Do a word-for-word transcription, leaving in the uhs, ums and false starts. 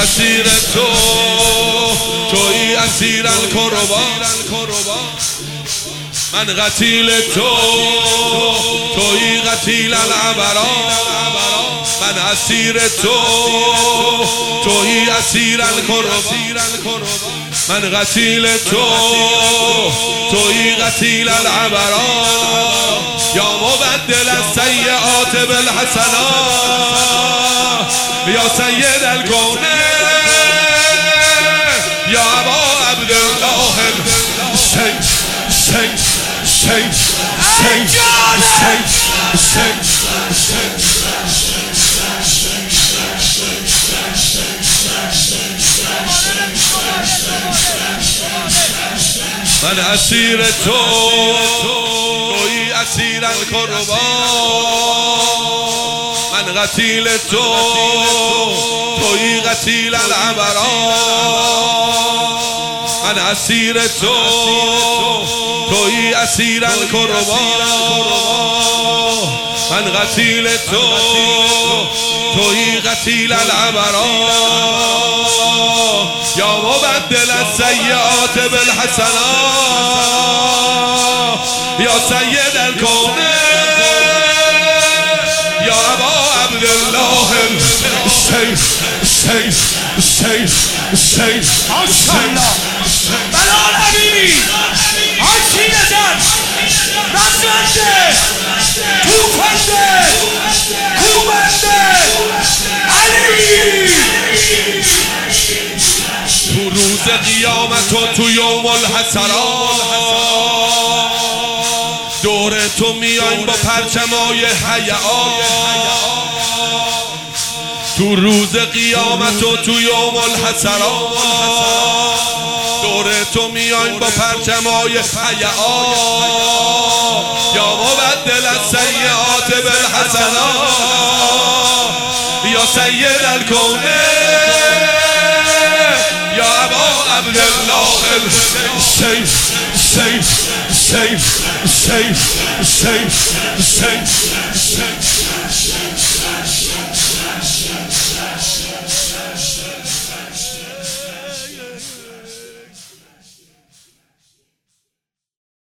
اسیر تو توی اسیر القربان من قتیل تو توی قتیل العبران من اسیر تو توی اسیر القربان من قتیل تو توی قتیل العبران یا مبدل السیئات بالحسنات یا سید الکون یا ابا عبدالله الشیخ شیخ شیخ شیخ شیخ شیخ من اسیر تو توی اسیر القربان من قتیل تو توی قتیل العبران من اسیر تو توی اسیر القربان من قتیل تو توی قتیل العبران یا مبدل السیئات بالحسنات یا سید الکون یا ابا عبدالله الشیخ شیخ شیخ شیخ ماشاءالله بلال حبیبی آشی نزد رسمنده توفنده کوبنده علی تو روز قیامت و تو یوم الحسرات دور تو میایم با پرچمای حیات تو روز قیامت و تو یوم الحسرات دور تو میایم با پرچمای حیات یا مبدل السیئات بالحسنات یا سید الکون یا ابا عبدالله الشیخ شیخ شیخ شیخ شیخ شیخ